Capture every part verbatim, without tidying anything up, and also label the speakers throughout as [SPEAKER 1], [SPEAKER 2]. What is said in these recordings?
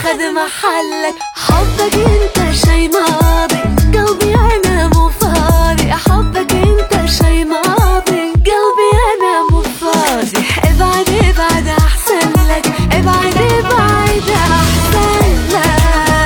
[SPEAKER 1] خد محلك. حبك انت شي ماضي، قلبي انا مو فاضي. حبك انت شي ماضي، قلبي انا مو فاضي. ابعد ابعد احسن لك، ابعد ابعد احسن لك.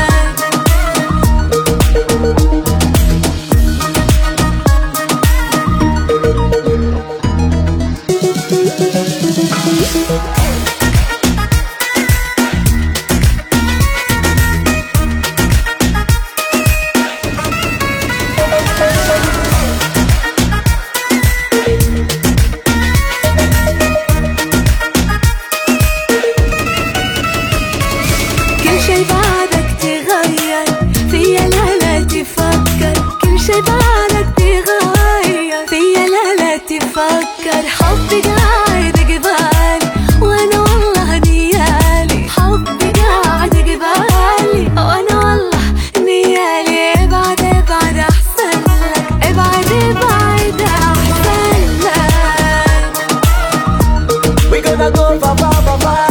[SPEAKER 1] كل شي بعدك تغير فيا، لا لا تفكر. كل شي بعدك تغير فيا، لا لا تفكر. حبي قاعد قبالي وانا والله نيالي. حبي قاعد قبالي وانا والله نيالي. ابعد ابعد احسن لك، ابعد ابعد احسن لك.
[SPEAKER 2] We gonna go far far far far.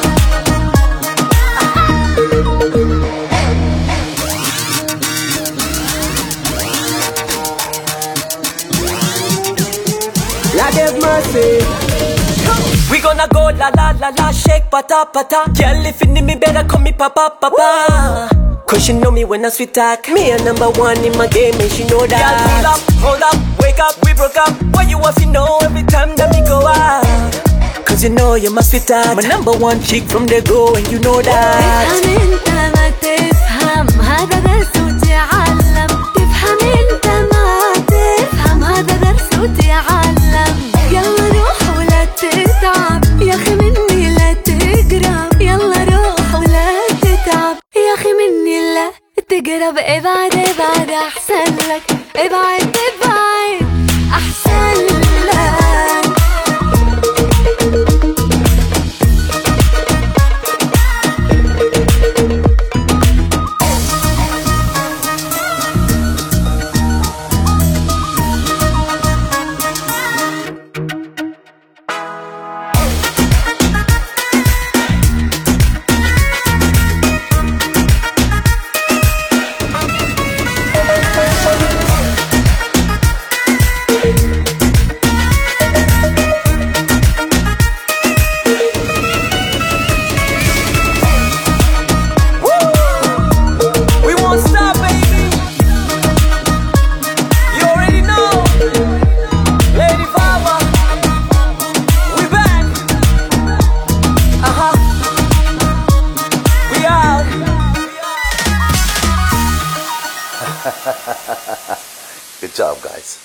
[SPEAKER 2] Lord have mercy. We gonna go la la la la, shake pata pata. Girl, if you need me better call me papa papa. Cause you know me when I sweet talk. Me a number one in my game and she know that. Girl, hold up, hold up, wake up, we broke up. What you want to know every time that we go out? Cause you know you're my sweetheart, my number one chick from the go and you know that.
[SPEAKER 1] تفهم انت ما تفهم، هذا درس وتعلم. تفهم انت ما تفهم، هذا درس وتعلم. يلا روح ولا تتعب يا اخي مني، لا تقرب. يلا روح ولا تتعب يا اخي مني، لا تقرب. ابعد ابعد احسن لك، ابعد ابعد احسن لك.
[SPEAKER 3] Good job, guys.